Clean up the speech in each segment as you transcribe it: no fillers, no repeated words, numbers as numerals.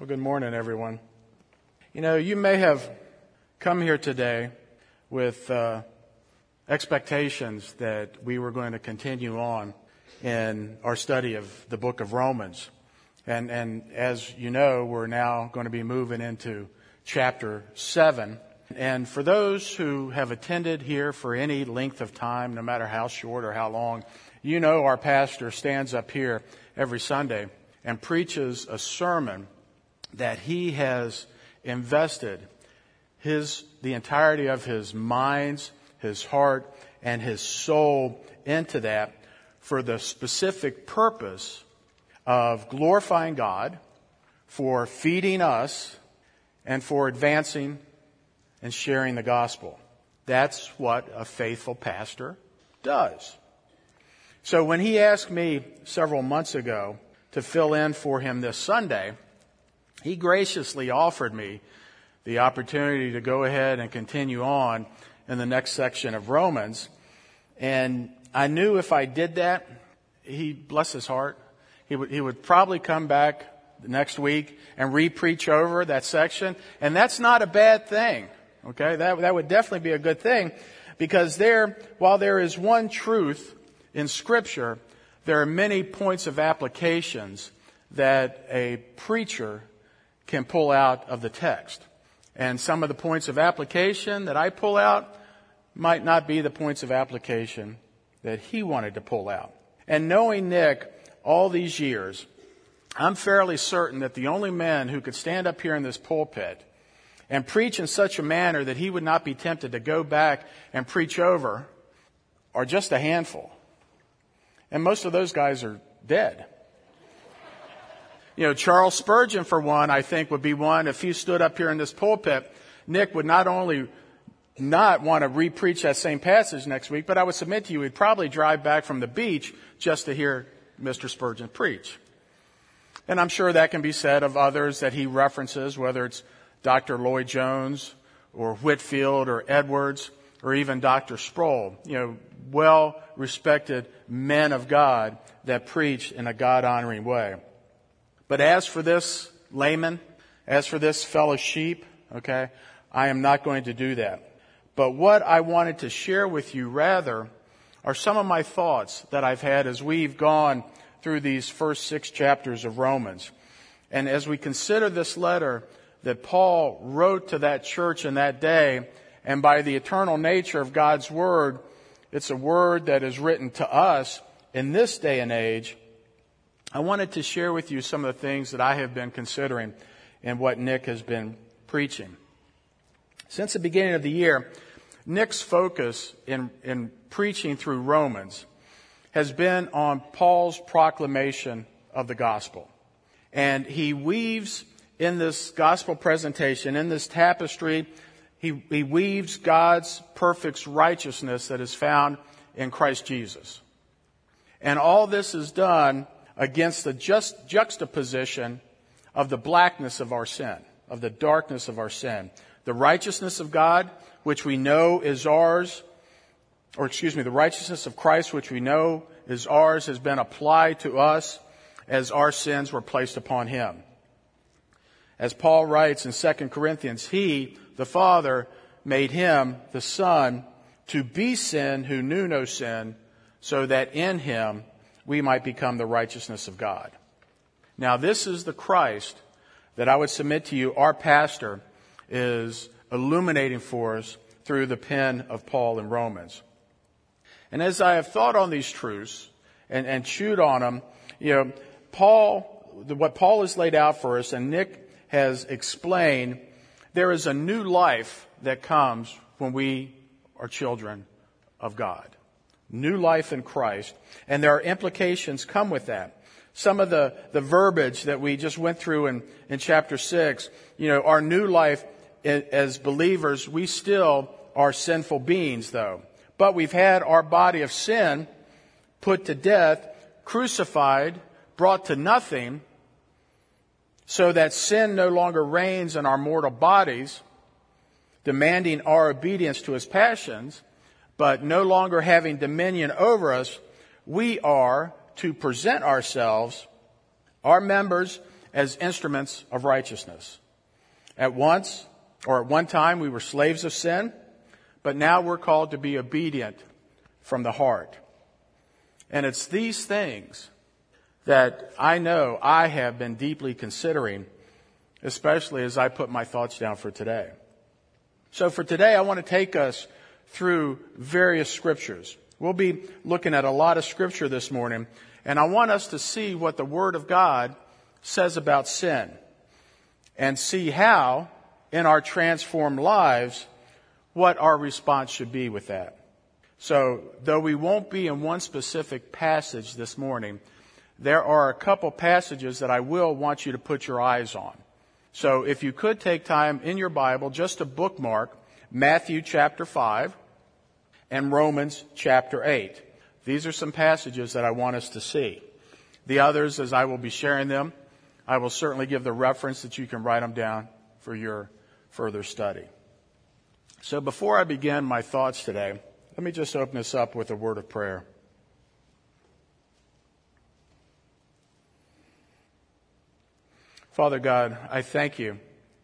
Well, good morning, everyone. You may have come here today with expectations that we were going to continue on in our study of the book of Romans. And as you know, we're now going to be moving into chapter 7. And for those who have attended here for any length of time, no matter how short or how long, our pastor stands up here every Sunday and preaches a sermon that he has invested the entirety of his mind, his heart, and his soul into that for the specific purpose of glorifying God, for feeding us, and for advancing and sharing the gospel. That's what a faithful pastor does. So when he asked me several months ago to fill in for him this Sunday, he graciously offered me the opportunity to go ahead and continue on in the next section of Romans. And I knew if I did that, bless his heart, he would probably come back the next week and re-preach over that section. And that's not a bad thing. Okay, that would definitely be a good thing, because while there is one truth in Scripture, there are many points of applications that a preacher can pull out of the text. And some of the points of application that I pull out might not be the points of application that he wanted to pull out. And knowing Nick all these years, I'm fairly certain that the only man who could stand up here in this pulpit and preach in such a manner that he would not be tempted to go back and preach over are just a handful. And most of those guys are dead. Charles Spurgeon, for one, I think would be one. If he stood up here in this pulpit, Nick would not only not want to re-preach that same passage next week, but I would submit to you he'd probably drive back from the beach just to hear Mr. Spurgeon preach. And I'm sure that can be said of others that he references, whether it's Dr. Lloyd Jones or Whitefield or Edwards or even Dr. Sproul, well-respected men of God that preach in a God-honoring way. But as for this layman, as for this fellow sheep, I am not going to do that. But what I wanted to share with you rather are some of my thoughts that I've had as we've gone through these first 6 chapters of Romans. And as we consider this letter that Paul wrote to that church in that day, and by the eternal nature of God's Word, it's a word that is written to us in this day and age, I wanted to share with you some of the things that I have been considering and what Nick has been preaching. Since the beginning of the year, Nick's focus in preaching through Romans has been on Paul's proclamation of the gospel. And he weaves in this gospel presentation, in this tapestry, he weaves God's perfect righteousness that is found in Christ Jesus. And all this is done against the juxtaposition of the blackness of our sin, of the darkness of our sin. The righteousness of God, which we know is ours, the righteousness of Christ, which we know is ours, has been applied to us as our sins were placed upon Him. As Paul writes in 2 Corinthians, He, the Father, made Him, the Son, to be sin who knew no sin, so that in Him we might become the righteousness of God. Now, this is the Christ that I would submit to you our pastor is illuminating for us through the pen of Paul in Romans. And as I have thought on these truths and chewed on them, what Paul has laid out for us, and Nick has explained, there is a new life that comes when we are children of God. New life in Christ. And there are implications come with that. Some of the verbiage that we just went through in chapter 6, our new life as believers, we still are sinful beings though. But we've had our body of sin put to death, crucified, brought to nothing, so that sin no longer reigns in our mortal bodies, demanding our obedience to its passions, but no longer having dominion over us. We are to present ourselves, our members as instruments of righteousness. At one time, we were slaves of sin, but now we're called to be obedient from the heart. And it's these things that I know I have been deeply considering, especially as I put my thoughts down for today. So for today, I want to take us through various scriptures. We'll be looking at a lot of scripture this morning, and I want us to see what the Word of God says about sin and see how, in our transformed lives, what our response should be with that. So, though we won't be in one specific passage this morning, there are a couple passages that I will want you to put your eyes on. So, if you could take time in your Bible just to bookmark Matthew chapter 5 and Romans chapter 8. These are some passages that I want us to see. The others, as I will be sharing them, I will certainly give the reference that you can write them down for your further study. So before I begin my thoughts today, let me just open this up with a word of prayer. Father God, I thank you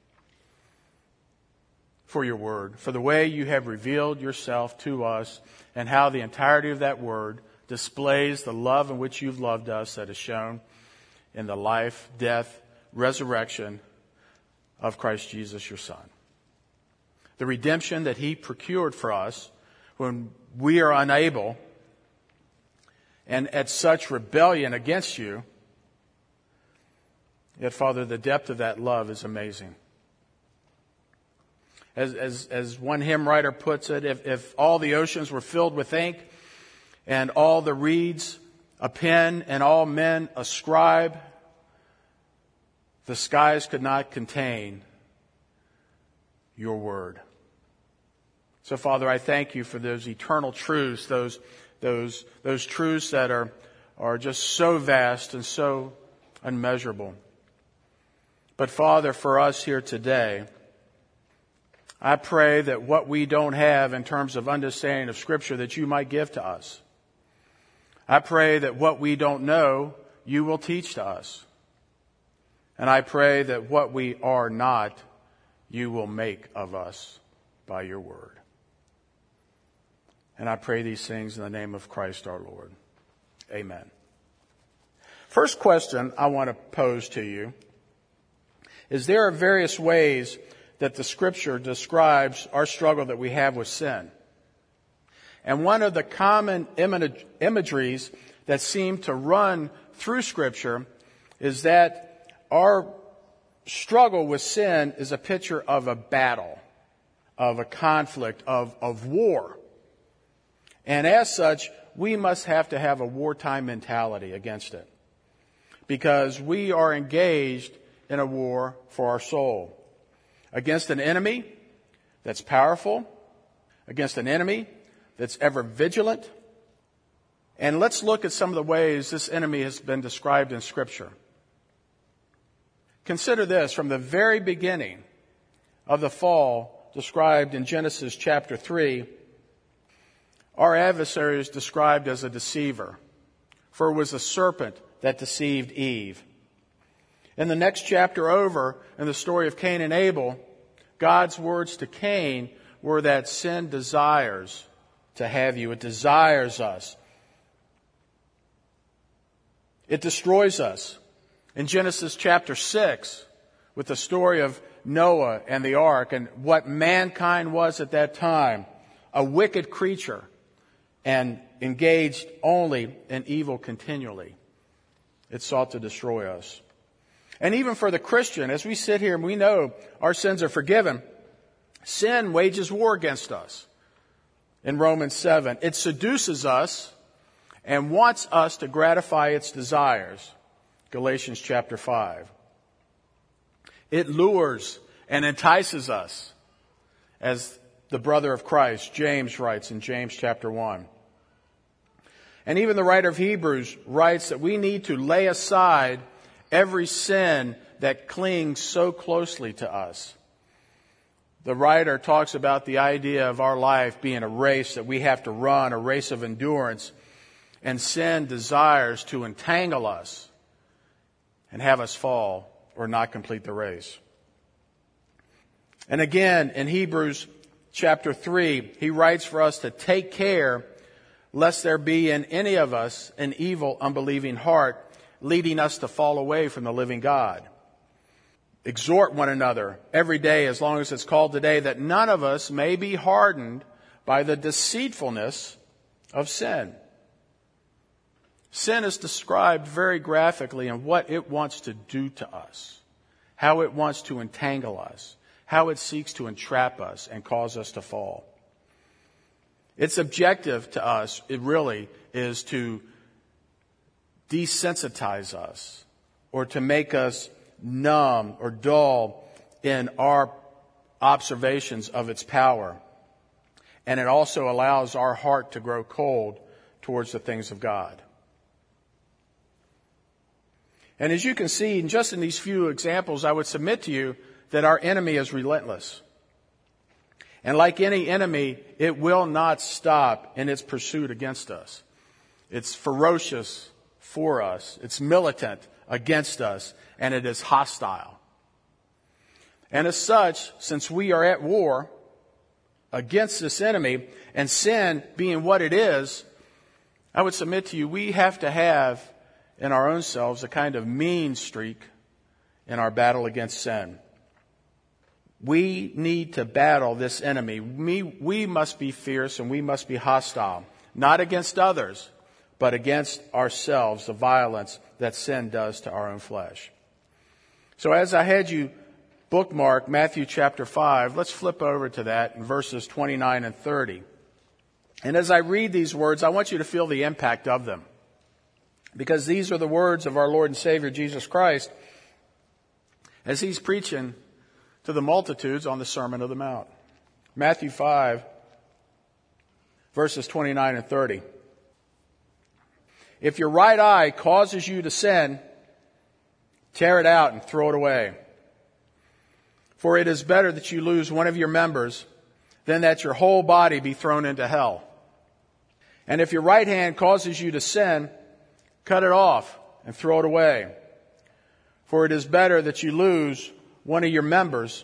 for your word, for the way you have revealed yourself to us and how the entirety of that word displays the love in which you've loved us that is shown in the life, death, resurrection of Christ Jesus, your Son. The redemption that he procured for us when we are unable and at such rebellion against you. Yet, Father, the depth of that love is amazing. As one hymn writer puts it, if all the oceans were filled with ink and all the reeds a pen and all men a scribe, the skies could not contain your word. So, Father, I thank you for those eternal truths, those truths that are just so vast and so unmeasurable. But, Father, for us here today, I pray that what we don't have in terms of understanding of Scripture, that you might give to us. I pray that what we don't know, you will teach to us. And I pray that what we are not, you will make of us by your word. And I pray these things in the name of Christ our Lord. Amen. First question I want to pose to you is there are various ways that the Scripture describes our struggle that we have with sin. And one of the common imageries that seem to run through Scripture is that our struggle with sin is a picture of a battle, of a conflict, of war. And as such, we must have to have a wartime mentality against it, because we are engaged in a war for our soul against an enemy that's powerful, against an enemy that's ever vigilant. And let's look at some of the ways this enemy has been described in Scripture. Consider this, from the very beginning of the fall described in Genesis chapter 3, our adversary is described as a deceiver, for it was the serpent that deceived Eve. In the next chapter over, in the story of Cain and Abel, God's words to Cain were that sin desires to have you. It desires us. It destroys us. In Genesis chapter 6, with the story of Noah and the ark and what mankind was at that time, a wicked creature and engaged only in evil continually. It sought to destroy us. And even for the Christian, as we sit here and we know our sins are forgiven, sin wages war against us. In Romans 7, it seduces us and wants us to gratify its desires. Galatians chapter 5. It lures and entices us, as the brother of Christ, James, writes in James chapter 1. And even the writer of Hebrews writes that we need to lay aside every sin that clings so closely to us. The writer talks about the idea of our life being a race that we have to run, a race of endurance, and sin desires to entangle us and have us fall or not complete the race. And again, in Hebrews chapter 3, he writes for us to take care lest there be in any of us an evil, unbelieving heart, leading us to fall away from the living God. Exhort one another every day, as long as it's called today, that none of us may be hardened by the deceitfulness of sin. Sin is described very graphically in what it wants to do to us, how it wants to entangle us, how it seeks to entrap us and cause us to fall. Its objective to us, it really is to desensitize us or to make us numb or dull in our observations of its power. And it also allows our heart to grow cold towards the things of God. And as you can see, just in these few examples, I would submit to you that our enemy is relentless. And like any enemy, it will not stop in its pursuit against us. It's ferocious for us. It's militant against us. And it is hostile. And as such, since we are at war against this enemy, and sin being what it is, I would submit to you, we have to have in our own selves a kind of mean streak in our battle against sin. We need to battle this enemy. We must be fierce and we must be hostile, not against others, but against ourselves, the violence that sin does to our own flesh. So as I had you bookmark Matthew chapter 5, let's flip over to that in verses 29 and 30. And as I read these words, I want you to feel the impact of them, because these are the words of our Lord and Savior Jesus Christ as he's preaching to the multitudes on the Sermon on the Mount. Matthew 5, verses 29 and 30. If your right eye causes you to sin, tear it out and throw it away. For it is better that you lose one of your members than that your whole body be thrown into hell. And if your right hand causes you to sin, cut it off and throw it away. For it is better that you lose one of your members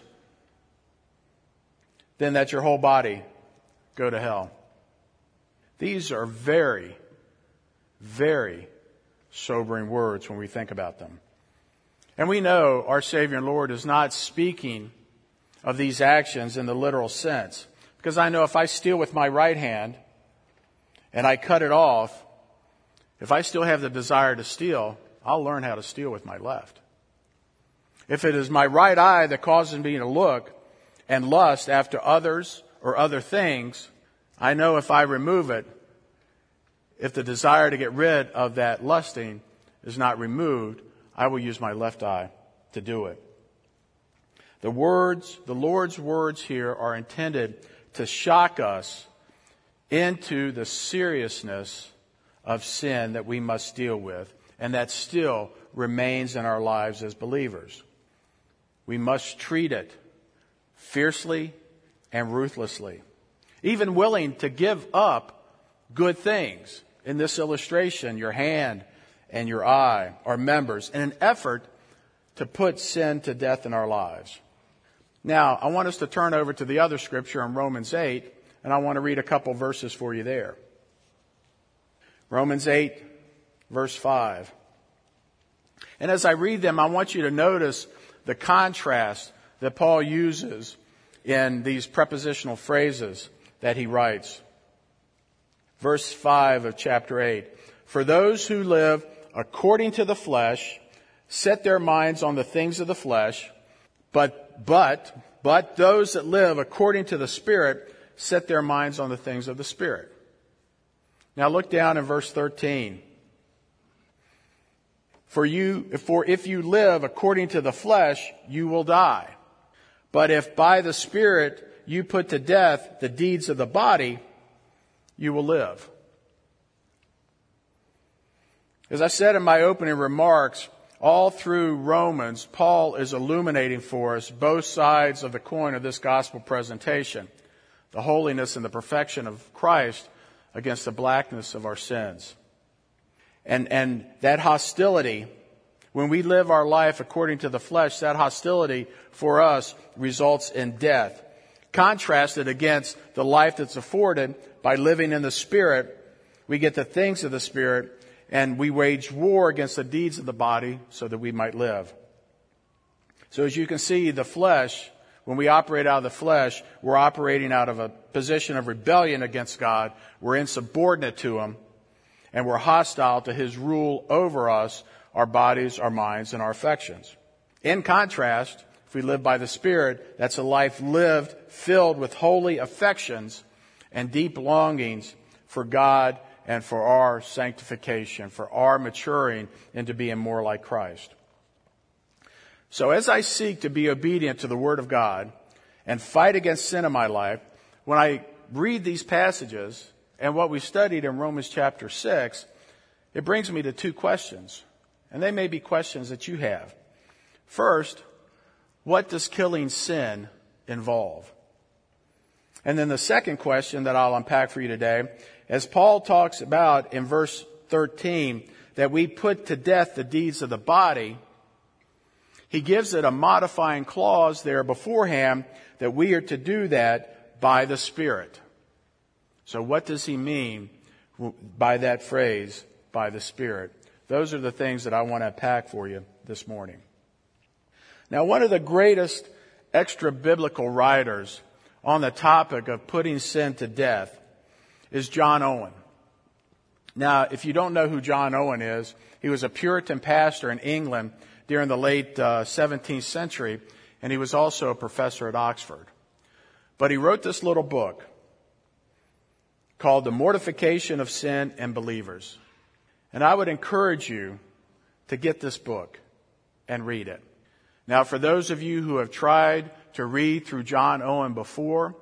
than that your whole body go to hell. These are very, very sobering words when we think about them. And we know our Savior and Lord is not speaking of these actions in the literal sense. Because I know if I steal with my right hand and I cut it off, if I still have the desire to steal, I'll learn how to steal with my left. If it is my right eye that causes me to look and lust after others or other things, I know if I remove it, if the desire to get rid of that lusting is not removed, I will use my left eye to do it. The Lord's words here are intended to shock us into the seriousness of sin that we must deal with, and that still remains in our lives as believers. We must treat it fiercely and ruthlessly, even willing to give up good things. In this illustration, your hand and your eye are members in an effort to put sin to death in our lives. Now, I want us to turn over to the other scripture in Romans 8, and I want to read a couple verses for you there. Romans 8, verse 5. And as I read them, I want you to notice the contrast that Paul uses in these prepositional phrases that he writes. Verse 5 of chapter 8. For those who live according to the flesh set their minds on the things of the flesh, but those that live according to the Spirit set their minds on the things of the Spirit. Now look down in verse 13. For if you live according to the flesh, you will die. But if by the Spirit you put to death the deeds of the body, you will live. As I said in my opening remarks, all through Romans, Paul is illuminating for us both sides of the coin of this gospel presentation, the holiness and the perfection of Christ against the blackness of our sins. And that hostility When we live our life according to the flesh, that hostility for us results in death. Contrasted against the life that's afforded by living in the Spirit, we get the things of the Spirit, and we wage war against the deeds of the body so that we might live. So as you can see, the flesh, when we operate out of the flesh, we're operating out of a position of rebellion against God. We're insubordinate to Him, and we're hostile to His rule over us, our bodies, our minds, and our affections. In contrast, if we live by the Spirit, that's a life lived filled with holy affections and deep longings for God and for our sanctification, for our maturing into being more like Christ. So as I seek to be obedient to the Word of God and fight against sin in my life, when I read these passages and what we studied in Romans chapter 6, it brings me to two questions. And they may be questions that you have. First, what does killing sin involve? And then the second question that I'll unpack for you today, as Paul talks about in verse 13, that we put to death the deeds of the body, he gives it a modifying clause there beforehand that we are to do that by the Spirit. So what does he mean by that phrase, by the Spirit? Those are the things that I want to unpack for you this morning. Now, one of the greatest extra-biblical writers on the topic of putting sin to death is John Owen. Now, if you don't know who John Owen is, he was a Puritan pastor in England during the late 17th century, and he was also a professor at Oxford. But he wrote this little book called The Mortification of Sin in Believers. And I would encourage you to get this book and read it. Now, for those of you who have tried to read through John Owen before,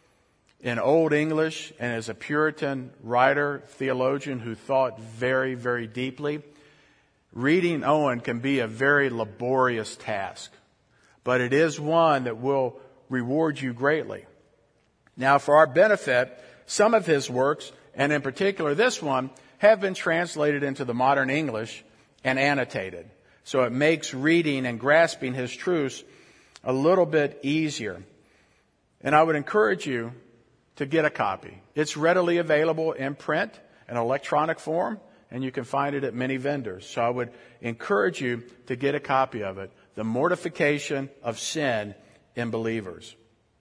in Old English and as a Puritan writer, theologian who thought very, very deeply, reading Owen can be a very laborious task. But it is one that will reward you greatly. Now, for our benefit, some of his works, and in particular this one, have been translated into the modern English and annotated. So it makes reading and grasping his truths a little bit easier. And I would encourage you to get a copy. It's readily available in print and electronic form, and you can find it at many vendors. So I would encourage you to get a copy of it, The Mortification of Sin in Believers.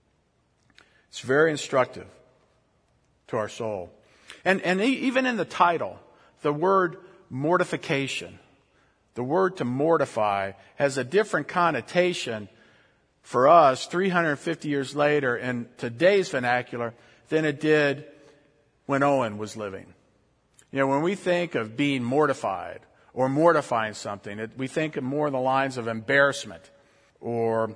It's very instructive to our soul. And even in the title, the word mortification, the word to mortify, has a different connotation for us 350 years later in today's vernacular than it did when Owen was living. You know, when we think of being mortified or mortifying something, we think more in the lines of embarrassment or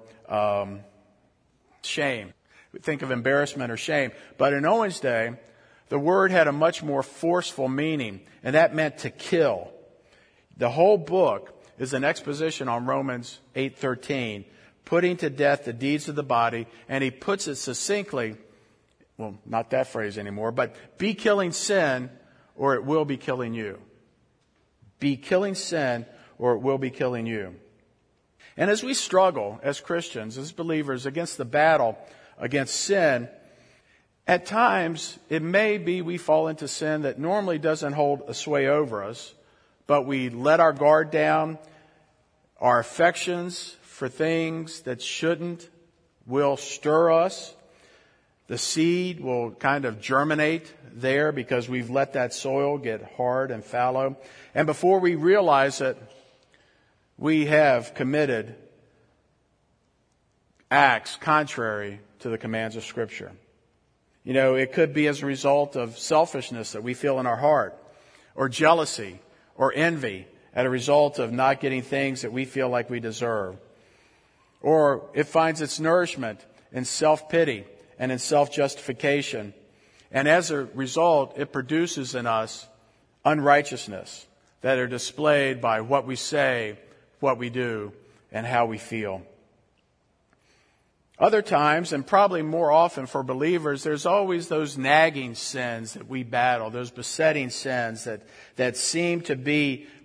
shame. We think of embarrassment or shame. But in Owen's day, the word had a much more forceful meaning, and that meant to kill. The whole book is an exposition on Romans 8:13, putting to death the deeds of the body, and he puts it succinctly, well, not that phrase anymore, but be killing sin or it will be killing you. Be killing sin or it will be killing you. And as we struggle as Christians, as believers, against the battle against sin, at times it may be we fall into sin that normally doesn't hold a sway over us, but we let our guard down. Our affections for things that shouldn't will stir us. The seed will kind of germinate there because we've let that soil get hard and fallow. And before we realize it, we have committed acts contrary to the commands of Scripture. You know, it could be as a result of selfishness that we feel in our heart, or jealousy, or envy, as a result of not getting things that we feel like we deserve. Or it finds its nourishment in self-pity and in self-justification. And as a result, it produces in us unrighteousness that are displayed by what we say, what we do, and how we feel. Other times, and probably more often for believers, there's always those nagging sins that we battle, those besetting sins that seem to be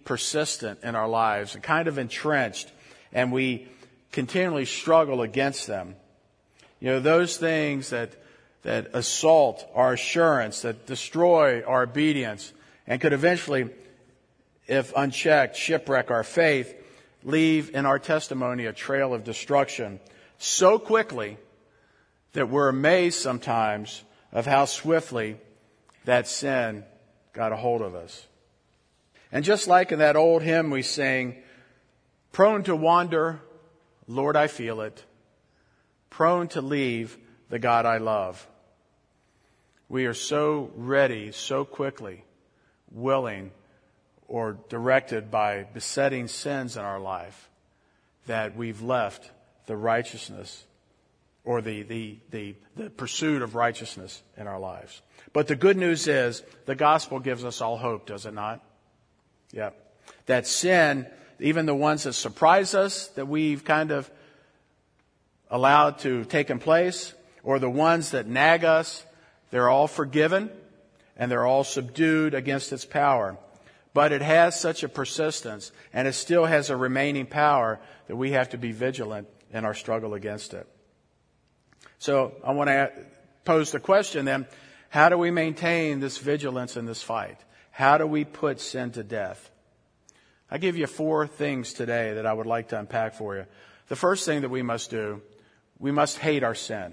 persistent in our lives and kind of entrenched, and we continually struggle against them. You know, those things that assault our assurance, that destroy our obedience, and could eventually, if unchecked, shipwreck our faith, leave in our testimony a trail of destruction so quickly that we're amazed sometimes of how swiftly that sin got a hold of us. And just like in that old hymn we sing, prone to wander, Lord, I feel it, prone to leave the God I love. We are so ready, so quickly, willing, or directed by besetting sins in our life that we've left the righteousness or the pursuit of righteousness in our lives. But the good news is the gospel gives us all hope, does it not? Yeah. That sin, even the ones that surprise us, that we've kind of allowed to take in place, or the ones that nag us, they're all forgiven and they're all subdued against its power. But it has such a persistence, and it still has a remaining power that we have to be vigilant in our struggle against it. So I want to pose the question then, how do we maintain this vigilance in this fight? How do we put sin to death? I give you 4 things today that I would like to unpack for you. The first thing that we must do, we must hate our sin.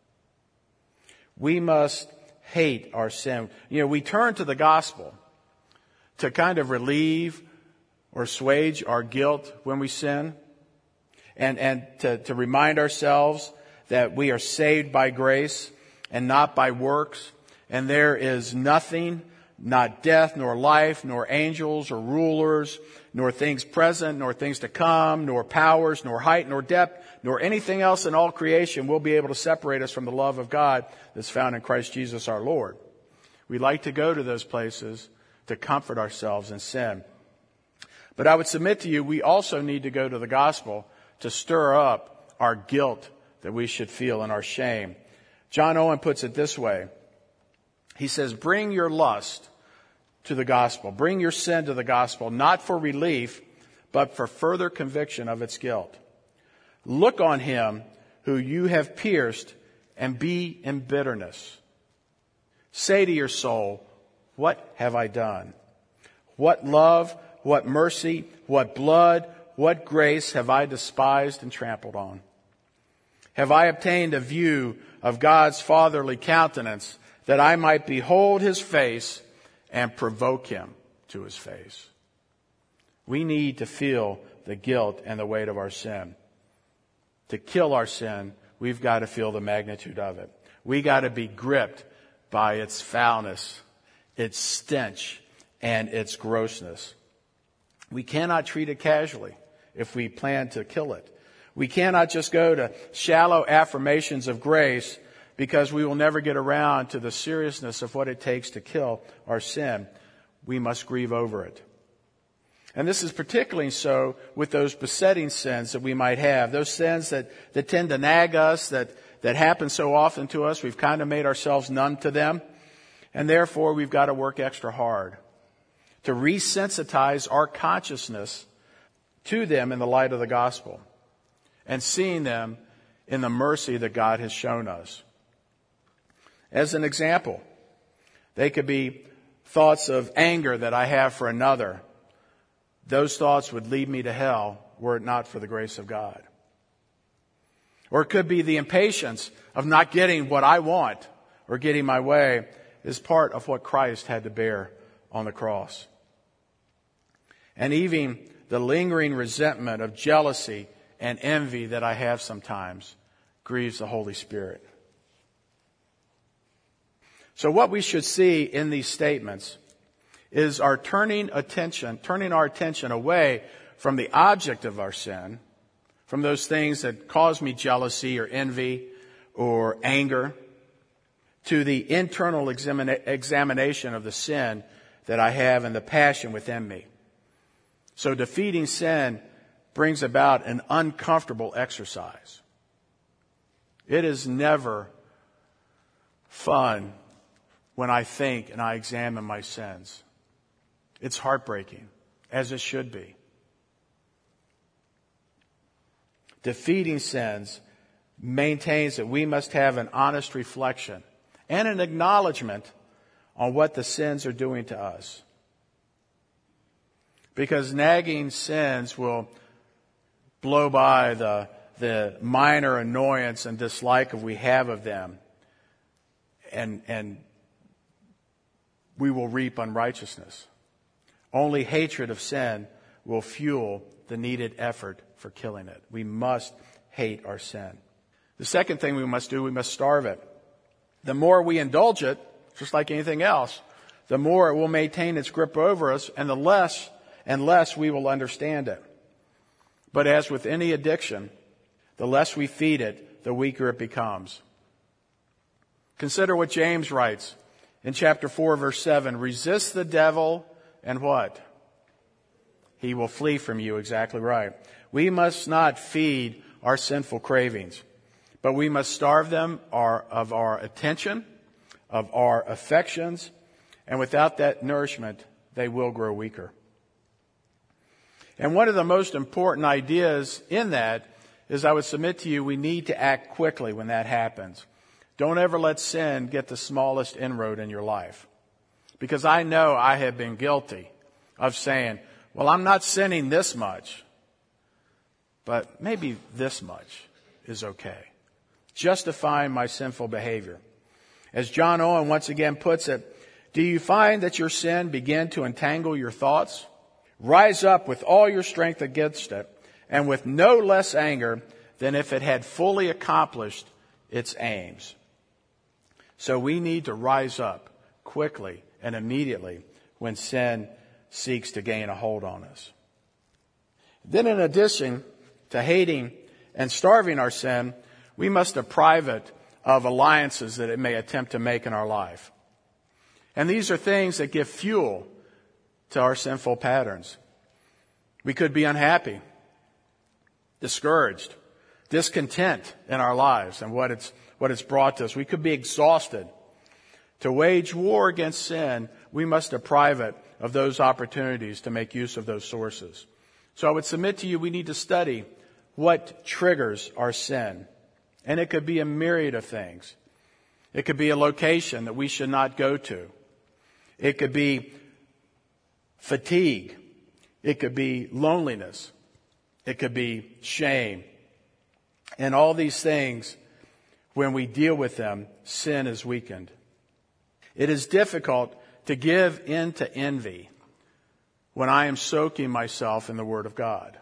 We must hate our sin. You know, we turn to the gospel to kind of relieve or assuage our guilt when we sin, and to remind ourselves that we are saved by grace and not by works, and there is nothing, not death, nor life, nor angels, or rulers, nor things present, nor things to come, nor powers, nor height, nor depth, nor anything else in all creation will be able to separate us from the love of God that's found in Christ Jesus our Lord. We like to go to those places to comfort ourselves in sin. But I would submit to you, we also need to go to the gospel to stir up our guilt that we should feel and our shame. John Owen puts it this way. He says, bring your lust to the gospel. Bring your sin to the gospel, not for relief, but for further conviction of its guilt. Look on him who you have pierced and be in bitterness. Say to your soul, what have I done? What love, what mercy, what blood, what grace have I despised and trampled on? Have I obtained a view of God's fatherly countenance that I might behold his face and provoke him to his face? We need to feel the guilt and the weight of our sin. To kill our sin, we've got to feel the magnitude of it. We got to be gripped by its foulness, its stench, and its grossness. We cannot treat it casually if we plan to kill it. We cannot just go to shallow affirmations of grace because we will never get around to the seriousness of what it takes to kill our sin. We must grieve over it. And this is particularly so with those besetting sins that we might have, those sins that tend to nag us, that happen so often to us. We've kind of made ourselves numb to them. And therefore, we've got to work extra hard to resensitize our consciousness to them in the light of the gospel and seeing them in the mercy that God has shown us. As an example, they could be thoughts of anger that I have for another. Those thoughts would lead me to hell were it not for the grace of God. Or it could be the impatience of not getting what I want or getting my way is part of what Christ had to bear on the cross. And even the lingering resentment of jealousy and envy that I have sometimes grieves the Holy Spirit. So what we should see in these statements is our turning our attention away from the object of our sin, from those things that cause me jealousy or envy or anger, to the internal examination of the sin that I have and the passion within me. So defeating sin brings about an uncomfortable exercise. It is never fun when I think and I examine my sins. It's heartbreaking. as it should be. Defeating sins maintains that we must have an honest reflection and an acknowledgement on what the sins are doing to us. Because nagging sins will blow by the minor annoyance and dislike we have of them, and we will reap unrighteousness. Only hatred of sin will fuel the needed effort for killing it. We must hate our sin. The second thing we must do, we must starve it. The more we indulge it, just like anything else, the more it will maintain its grip over us, and the less and less we will understand it. But as with any addiction, the less we feed it, the weaker it becomes. Consider what James writes in chapter 4, verse 7. Resist the devil, and what? He will flee from you. Exactly right. We must not feed our sinful cravings, but we must starve them of our attention, of our affections, and without that nourishment, they will grow weaker. And one of the most important ideas in that is, I would submit to you, we need to act quickly when that happens. Don't ever let sin get the smallest inroad in your life. Because I know I have been guilty of saying, well, I'm not sinning this much, but maybe this much is okay. Justifying my sinful behavior. As John Owen once again puts it, do you find that your sin begin to entangle your thoughts? Rise up with all your strength against it, and with no less anger than if it had fully accomplished its aims. So we need to rise up quickly and immediately when sin seeks to gain a hold on us. Then, in addition to hating and starving our sin, we must deprive it of alliances that it may attempt to make in our life. And these are things that give fuel to our sinful patterns. We could be unhappy, discouraged, discontent in our lives and what it's brought to us. We could be exhausted. To wage war against sin, we must deprive it of those opportunities to make use of those sources. So I would submit to you, we need to study what triggers our sin. And it could be a myriad of things. It could be a location that we should not go to. It could be fatigue. It could be loneliness. It could be shame. And all these things, when we deal with them, sin is weakened. It is difficult to give in to envy when I am soaking myself in the Word of God.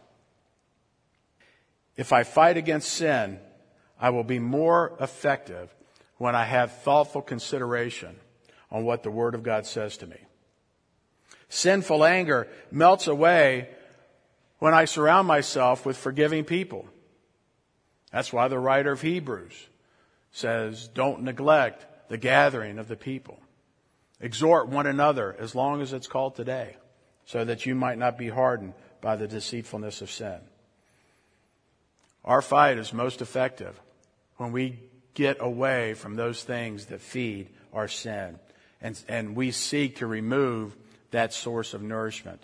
If I fight against sin, I will be more effective when I have thoughtful consideration on what the Word of God says to me. Sinful anger melts away when I surround myself with forgiving people. That's why the writer of Hebrews says, don't neglect the gathering of the people. Exhort one another as long as it's called today, so that you might not be hardened by the deceitfulness of sin. Our fight is most effective when we get away from those things that feed our sin, and we seek to remove that source of nourishment.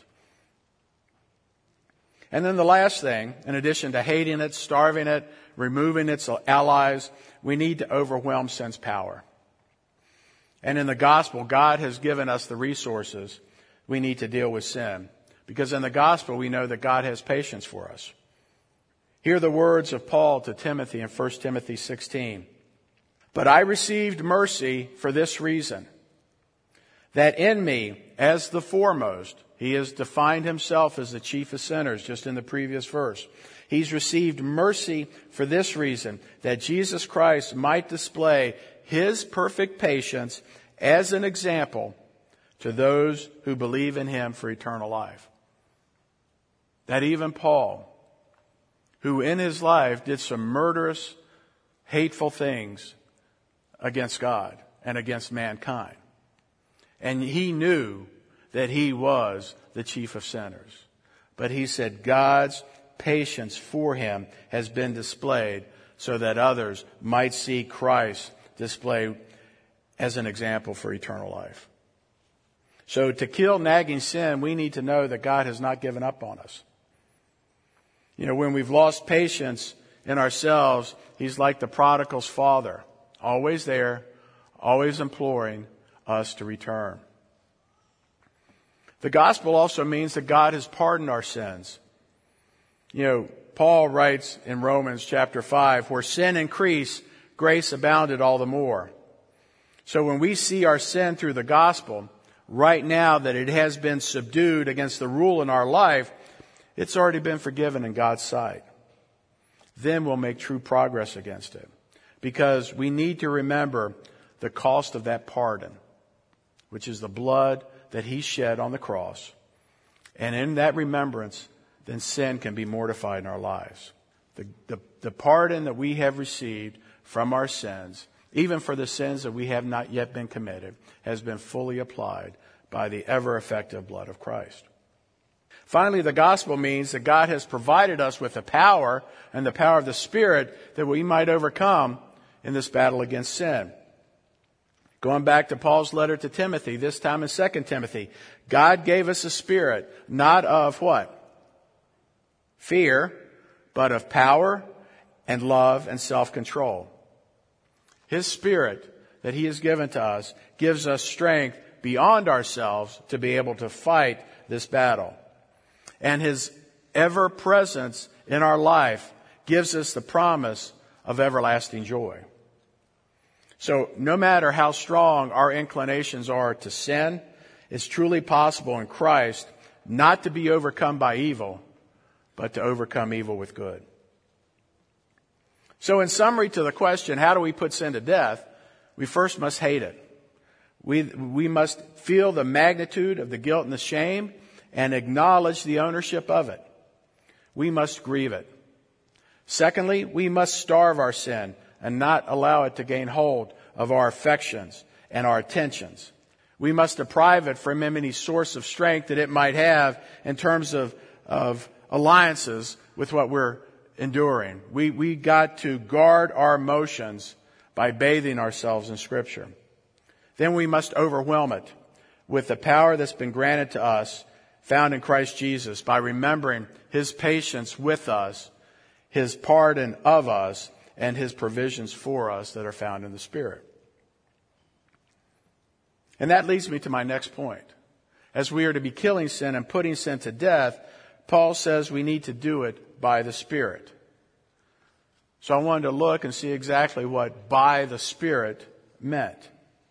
And then the last thing, in addition to hating it, starving it, removing its allies, we need to overwhelm sin's power. And in the gospel, God has given us the resources we need to deal with sin. Because in the gospel, we know that God has patience for us. Hear the words of Paul to Timothy in 1 Timothy 16. But I received mercy for this reason, that in me, as the foremost, he has defined himself as the chief of sinners, just in the previous verse. He's received mercy for this reason, that Jesus Christ might display his perfect patience as an example to those who believe in him for eternal life. That even Paul, who in his life did some murderous, hateful things against God and against mankind, and he knew that he was the chief of sinners. But he said God's patience for him has been displayed so that others might see Christ displayed as an example for eternal life. So to kill nagging sin, we need to know that God has not given up on us. When we've lost patience in ourselves, He's like the prodigal's father, always there, always imploring us to return. The gospel also means that God has pardoned our sins. Paul writes in Romans chapter 5, where sin increased, grace abounded all the more. So when we see our sin through the gospel, right now that it has been subdued against the rule in our life, it's already been forgiven in God's sight. Then we'll make true progress against it. Because we need to remember the cost of that pardon, which is the blood that He shed on the cross. And in that remembrance, then sin can be mortified in our lives. The pardon that we have received from our sins, even for the sins that we have not yet been committed, has been fully applied by the ever-effective blood of Christ. Finally, the gospel means that God has provided us with the power and the power of the Spirit that we might overcome in this battle against sin. Going back to Paul's letter to Timothy, this time in 2 Timothy, God gave us a spirit, not of what? Fear, but of power and love and self-control. His Spirit that He has given to us gives us strength beyond ourselves to be able to fight this battle. And His ever-presence in our life gives us the promise of everlasting joy. So no matter how strong our inclinations are to sin, it's truly possible in Christ not to be overcome by evil, but to overcome evil with good. So in summary to the question, how do we put sin to death? We first must hate it. We must feel the magnitude of the guilt and the shame and acknowledge the ownership of it. We must grieve it. Secondly, we must starve our sin and not allow it to gain hold of our affections and our attentions. We must deprive it from any source of strength that it might have in terms of alliances with what we're enduring. We got to guard our emotions by bathing ourselves in Scripture. Then we must overwhelm it with the power that's been granted to us, found in Christ Jesus, by remembering His patience with us, His pardon of us, and His provisions for us that are found in the Spirit. And that leads me to my next point. As we are to be killing sin and putting sin to death, Paul says we need to do it by the Spirit. So I wanted to look and see exactly what by the Spirit meant.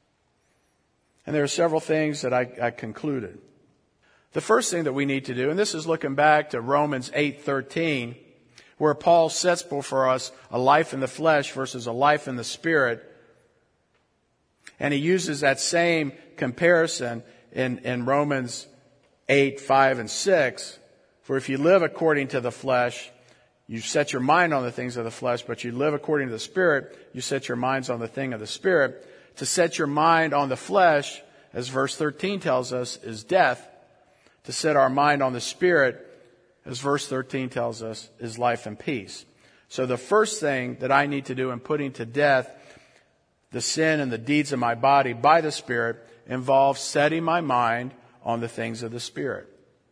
And there are several things that I concluded. The first thing that we need to do, and this is looking back to Romans 8:13, where Paul sets before us a life in the flesh versus a life in the Spirit. And he uses that same comparison in Romans 8:5 and 6. For if you live according to the flesh, you set your mind on the things of the flesh, but you live according to the Spirit, you set your minds on the thing of the Spirit. To set your mind on the flesh, as verse 13 tells us, is death. To set our mind on the Spirit, as verse 13 tells us, is life and peace. So the first thing that I need to do in putting to death the sin and the deeds of my body by the Spirit involves setting my mind on the things of the Spirit.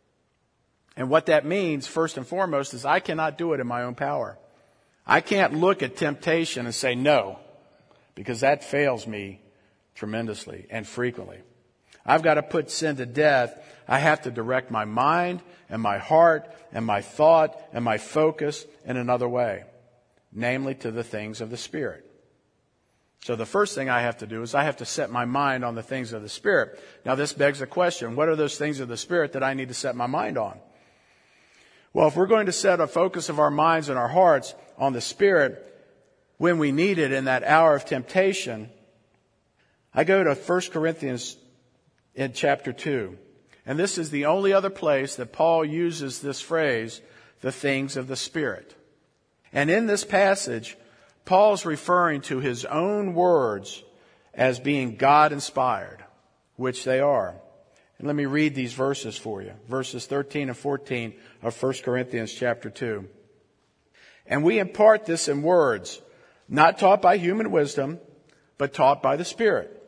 And what that means, first and foremost, is I cannot do it in my own power. I can't look at temptation and say no, because that fails me tremendously and frequently. I've got to put sin to death. I have to direct my mind and my heart and my thought and my focus in another way, namely to the things of the Spirit. So the first thing I have to do is I have to set my mind on the things of the Spirit. Now this begs the question, what are those things of the Spirit that I need to set my mind on? Well, if we're going to set a focus of our minds and our hearts on the Spirit when we need it in that hour of temptation, I go to 1 Corinthians in chapter 2. And this is the only other place that Paul uses this phrase, the things of the Spirit. And in this passage, Paul's referring to his own words as being God-inspired, which they are. And let me read these verses for you. Verses 13 and 14 of 1 Corinthians chapter 2. And we impart this in words, not taught by human wisdom, but taught by the Spirit,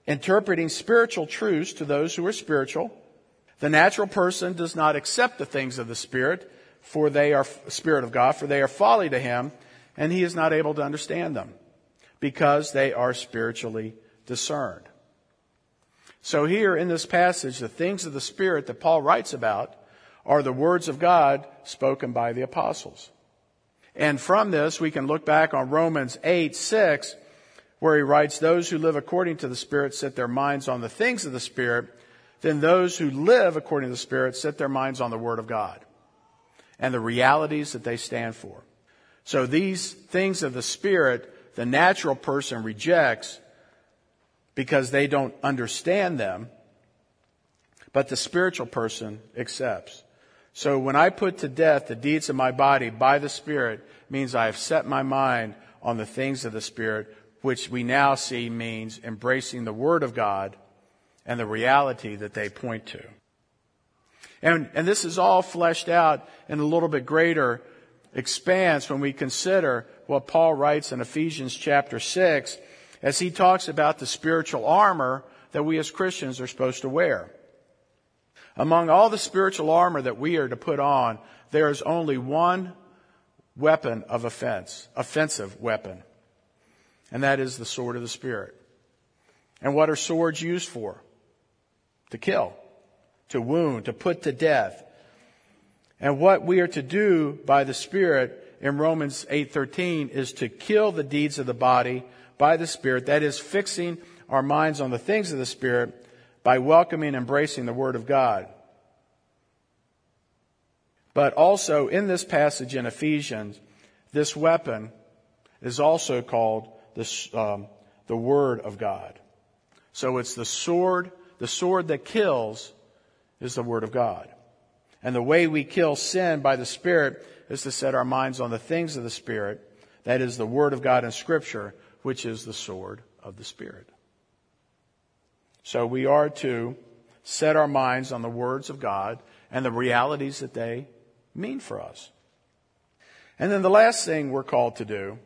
interpreting spiritual truths to those who are spiritual. The natural person does not accept the things of the Spirit, for they are Spirit of God, for they are folly to him, and he is not able to understand them, because they are spiritually discerned. So here in this passage, the things of the Spirit that Paul writes about are the words of God spoken by the apostles. And from this, we can look back on Romans 8:6, where he writes, those who live according to the Spirit set their minds on the things of the Spirit. Then those who live according to the Spirit set their minds on the Word of God and the realities that they stand for. So these things of the Spirit, the natural person rejects because they don't understand them, but the spiritual person accepts. So when I put to death the deeds of my body by the Spirit, means I have set my mind on the things of the Spirit, which we now see means embracing the Word of God and the reality that they point to. And this is all fleshed out in a little bit greater expanse when we consider what Paul writes in Ephesians chapter 6, as he talks about the spiritual armor that we as Christians are supposed to wear. Among all the spiritual armor that we are to put on, there is only one weapon of offensive weapon, and that is the sword of the Spirit. And what are swords used for? To kill, to wound, to put to death. And what we are to do by the Spirit in Romans 8:13 is to kill the deeds of the body by the Spirit. That is, fixing our minds on the things of the Spirit by welcoming and embracing the Word of God. But also in this passage in Ephesians, this weapon is also called the Word of God. So it's the sword that kills is the Word of God. And the way we kill sin by the Spirit is to set our minds on the things of the Spirit. That is the Word of God in Scripture, which is the sword of the Spirit. So we are to set our minds on the words of God and the realities that they mean for us. And then the last thing we're called to do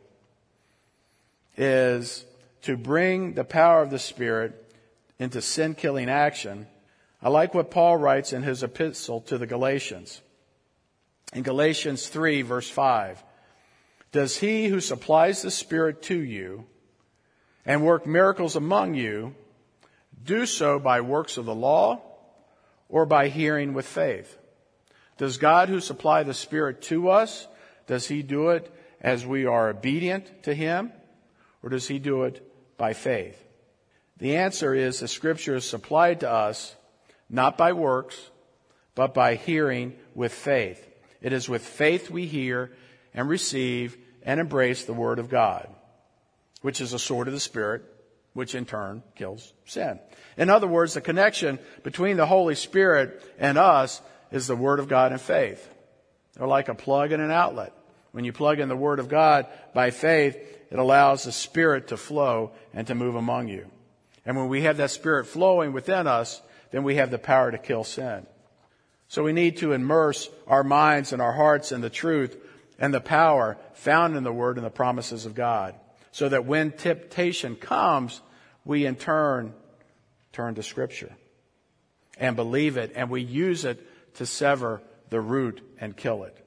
is to bring the power of the Spirit into sin-killing action. I like what Paul writes in his epistle to the Galatians. In Galatians 3, verse 5, does he who supplies the Spirit to you and work miracles among you do so by works of the law or by hearing with faith? Does God who supply the Spirit to us, does he do it as we are obedient to him, or does he do it by faith? The answer is the Scripture is supplied to us not by works, but by hearing with faith. It is with faith we hear and receive and embrace the Word of God, which is a sword of the Spirit, which in turn kills sin. In other words, the connection between the Holy Spirit and us is the Word of God and faith. They're like a plug and an outlet. When you plug in the Word of God by faith, it allows the Spirit to flow and to move among you. And when we have that Spirit flowing within us, then we have the power to kill sin. So we need to immerse our minds and our hearts in the truth and the power found in the Word and the promises of God, so that when temptation comes, we in turn to Scripture and believe it, and we use it to sever the root and kill it.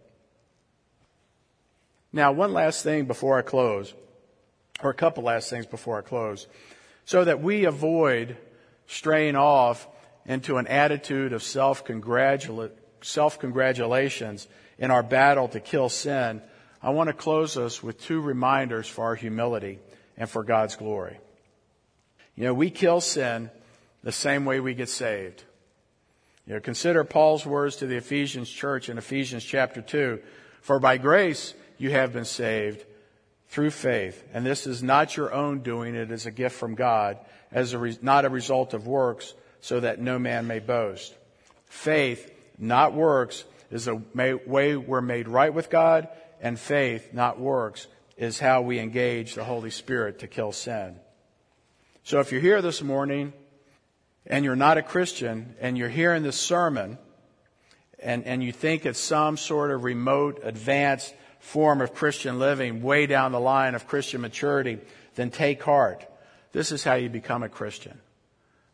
Now, one last thing before I close, or a couple last things before I close, so that we avoid straying off into an attitude of self-congratulations in our battle to kill sin, I want to close us with two reminders for our humility and for God's glory. You know, we kill sin the same way we get saved. You know, consider Paul's words to the Ephesians church in Ephesians chapter 2. For by grace you have been saved through faith, and this is not your own doing, it is a gift from God, not a result of works, so that no man may boast. Faith, not works, is the way we're made right with God, and faith, not works, is how we engage the Holy Spirit to kill sin. So if you're here this morning and you're not a Christian and you're hearing this sermon and you think it's some sort of remote, advanced form of Christian living way down the line of Christian maturity, then take heart. This is how you become a Christian.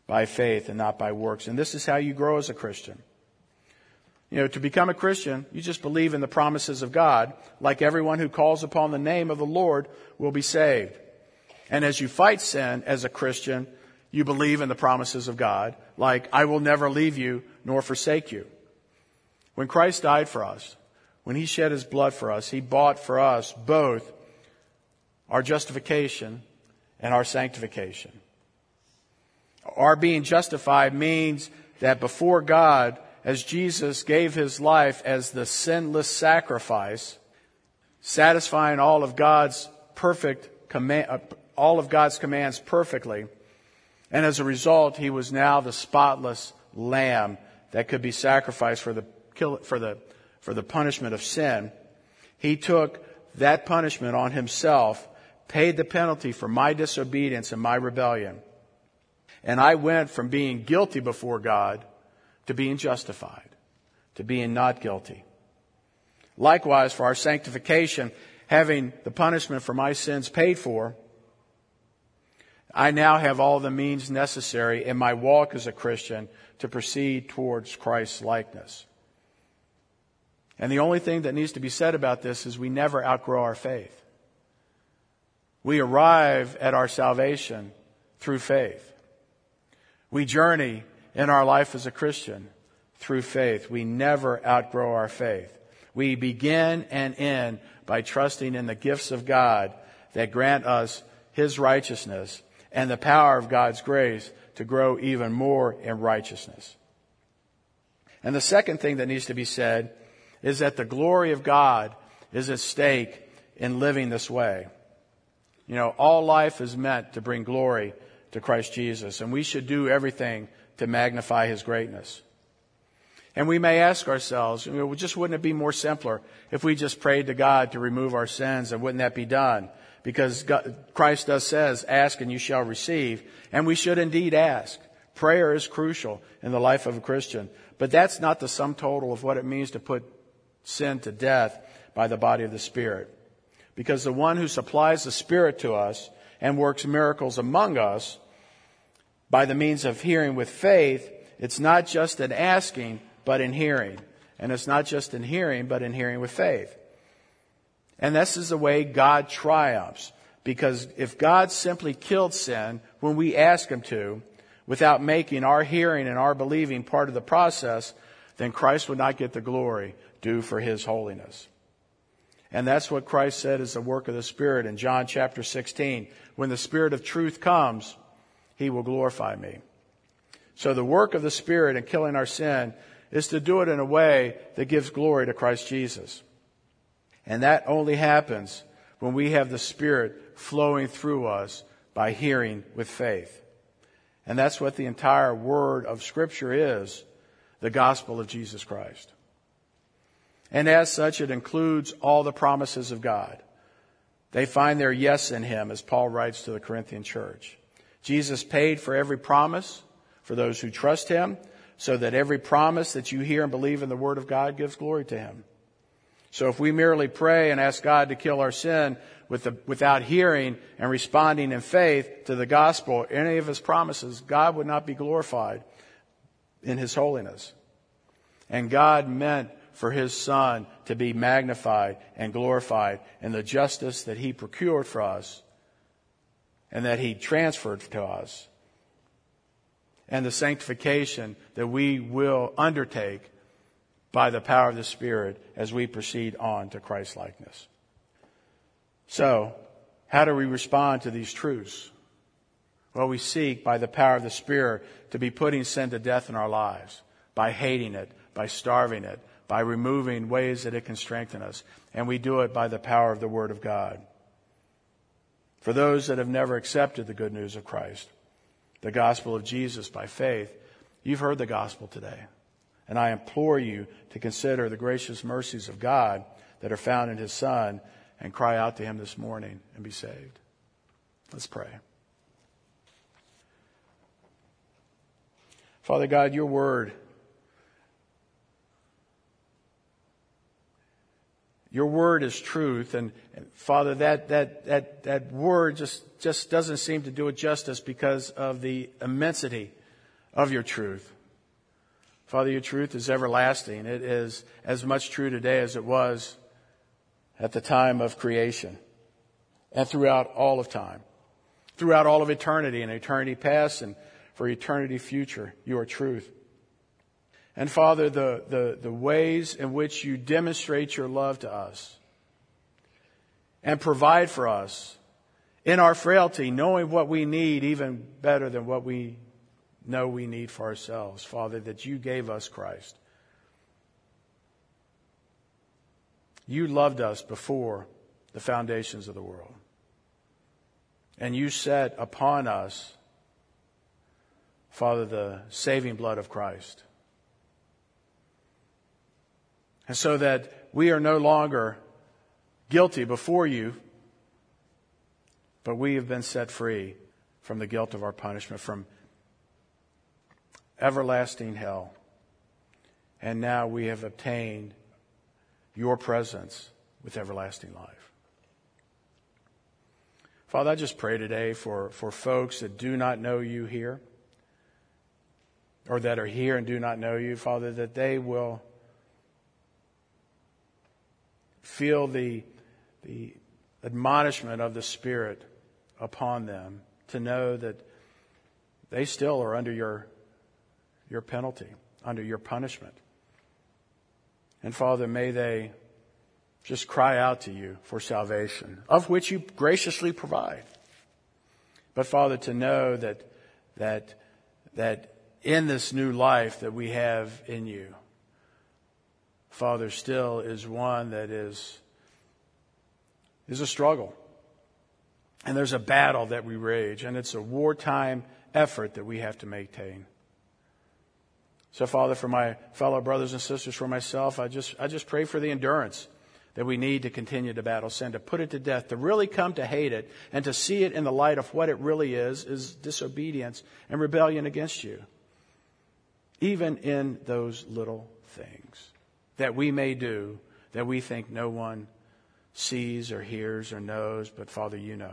by faith and not by works. And this is how you grow as a Christian. To become a Christian, you just believe in the promises of God, like everyone who calls upon the name of the Lord will be saved. And as you fight sin as a Christian, you believe in the promises of God, like, I will never leave you nor forsake you. When Christ died for us, when He shed His blood for us, He bought for us both our justification and our sanctification. Our being justified means that before God, as Jesus gave His life as the sinless sacrifice, satisfying all of God's commands perfectly, and as a result, He was now the spotless lamb that could be sacrificed for the punishment of sin. He took that punishment on Himself, paid the penalty for my disobedience and my rebellion. And I went from being guilty before God to being justified, to being not guilty. Likewise, for our sanctification, having the punishment for my sins paid for, I now have all the means necessary in my walk as a Christian to proceed towards Christ's likeness. And the only thing that needs to be said about this is we never outgrow our faith. We arrive at our salvation through faith. We journey in our life as a Christian through faith. We never outgrow our faith. We begin and end by trusting in the gifts of God that grant us His righteousness and the power of God's grace to grow even more in righteousness. And the second thing that needs to be said is that the glory of God is at stake in living this way. All life is meant to bring glory to Christ Jesus, and we should do everything to magnify His greatness. And we may ask ourselves, just wouldn't it be more simpler if we just prayed to God to remove our sins, and wouldn't that be done? Because Christ says, ask and you shall receive, and we should indeed ask. Prayer is crucial in the life of a Christian, but that's not the sum total of what it means to put sin to death by the body of the Spirit. Because the one who supplies the Spirit to us and works miracles among us by the means of hearing with faith, it's not just in asking, but in hearing. And it's not just in hearing, but in hearing with faith. And this is the way God triumphs. Because if God simply killed sin when we ask Him to, without making our hearing and our believing part of the process, then Christ would not get the glory due for His holiness. And that's what Christ said is the work of the Spirit in John chapter 16. When the Spirit of truth comes, He will glorify me. So the work of the Spirit in killing our sin is to do it in a way that gives glory to Christ Jesus. And that only happens when we have the Spirit flowing through us by hearing with faith. And that's what the entire word of Scripture is, the gospel of Jesus Christ. And as such, it includes all the promises of God. They find their yes in Him, as Paul writes to the Corinthian church. Jesus paid for every promise for those who trust Him, so that every promise that you hear and believe in the Word of God gives glory to Him. So if we merely pray and ask God to kill our sin without hearing and responding in faith to the gospel, any of His promises, God would not be glorified in His holiness. And God meant for His Son to be magnified and glorified in the justice that He procured for us and that He transferred to us, and the sanctification that we will undertake by the power of the Spirit as we proceed on to Christ-likeness. So, how do we respond to these truths? Well, we seek by the power of the Spirit to be putting sin to death in our lives, by hating it, by starving it, by removing ways that it can strengthen us. And we do it by the power of the Word of God. For those that have never accepted the good news of Christ, the gospel of Jesus by faith, you've heard the gospel today. And I implore you to consider the gracious mercies of God that are found in His Son and cry out to Him this morning and be saved. Let's pray. Father God, your word is truth, and Father, that word just doesn't seem to do it justice because of the immensity of your truth. Father, your truth is everlasting. It is as much true today as it was at the time of creation and throughout all of time, throughout all of eternity and eternity past and for eternity future. You are truth. And Father, the ways in which you demonstrate your love to us and provide for us in our frailty, knowing what we need even better than what we know we need for ourselves, Father, that you gave us Christ. You loved us before the foundations of the world. And you set upon us, Father, the saving blood of Christ. And so that we are no longer guilty before you, but we have been set free from the guilt of our punishment, from everlasting hell. And now we have obtained your presence with everlasting life. Father, I just pray today for folks that do not know you here, or that are here and do not know you, Father, that they will feel the admonishment of the Spirit upon them to know that they still are under your penalty, under your punishment. And Father, may they just cry out to you for salvation, of which you graciously provide. But Father, to know that in this new life that we have in you, Father, still is one that is a struggle. And there's a battle that we wage, and it's a wartime effort that we have to maintain. So, Father, for my fellow brothers and sisters, for myself, I just pray for the endurance that we need to continue to battle sin, to put it to death, to really come to hate it, and to see it in the light of what it really is disobedience and rebellion against you. Even in those little things that we may do, that we think no one sees or hears or knows, but Father, you know.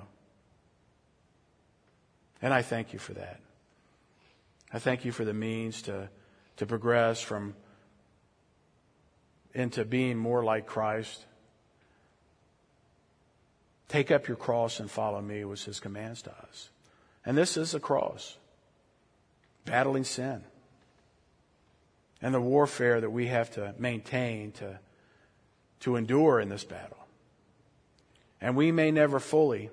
And I thank you for that. I thank you for the means to progress into being more like Christ. Take up your cross and follow me was his commands to us. And this is a cross. Battling sin. And the warfare that we have to maintain to endure in this battle. And we may never fully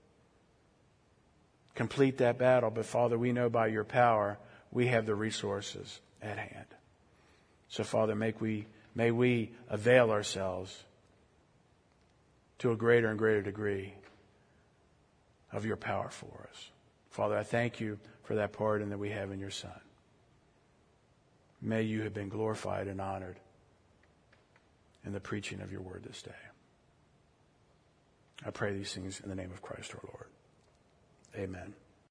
complete that battle, but Father, we know by your power we have the resources at hand. So Father, may we avail ourselves to a greater and greater degree of your power for us. Father, I thank you for that pardon that we have in your Son. May you have been glorified and honored in the preaching of your word this day. I pray these things in the name of Christ our Lord. Amen.